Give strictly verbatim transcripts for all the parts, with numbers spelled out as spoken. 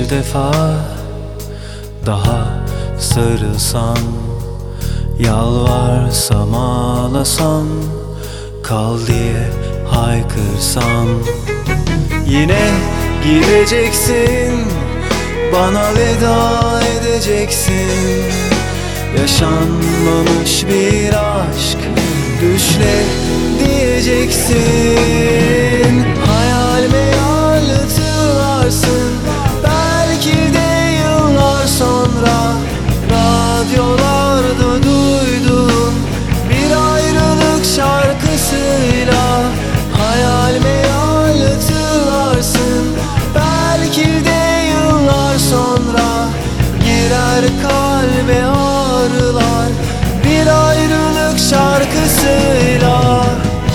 bir defa daha sarılsam, yalvarsam, ağlasam, kal diye haykırsam, yine gideceksin, bana veda edeceksin. Yaşanmamış bir aşk düşle diyeceksin. Hayal meyal hatırlarsın, belki de yıllar sonra radyolarda duyduğun bir ayrılık şarkısıyla. Hayal meyal hatırlarsın, belki de yıllar sonra girer kalbe ağrılar bir ayrılık şarkısıyla.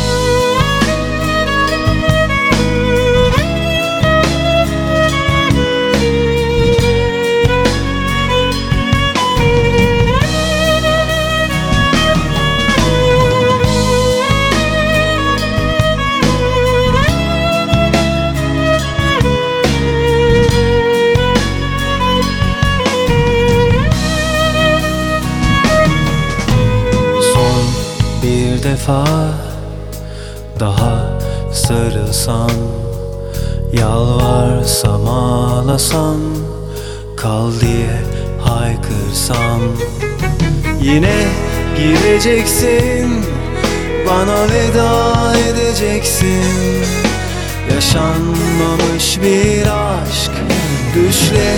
Bir defa daha sarılsam, yalvarsam, ağlasam, kal diye haykırsam, yine gideceksin, bana veda edeceksin. Yaşanmamış bir aşk düşle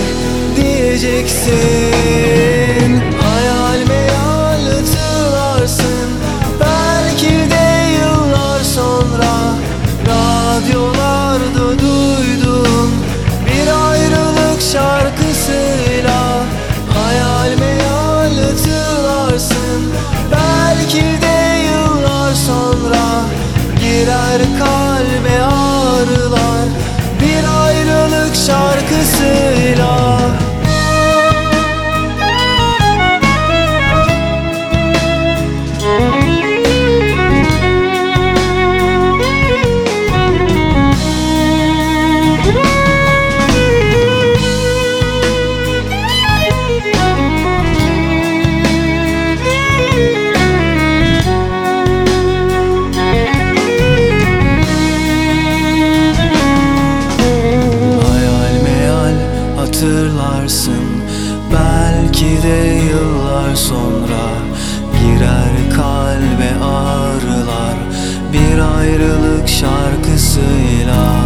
diyeceksin. Hayal meyal hatırlarsın, belki de yıllar sonra radyolarda duyduğun bir ayrılık şarkısıyla. Hayal meyal hatırlarsın, belki de yıllar sonra girer kalbe ağrılar bir ayrılık şarkısıyla. Hatırlarsın, belki de yıllar sonra girer kalbe ağrılar bir ayrılık şarkısıyla.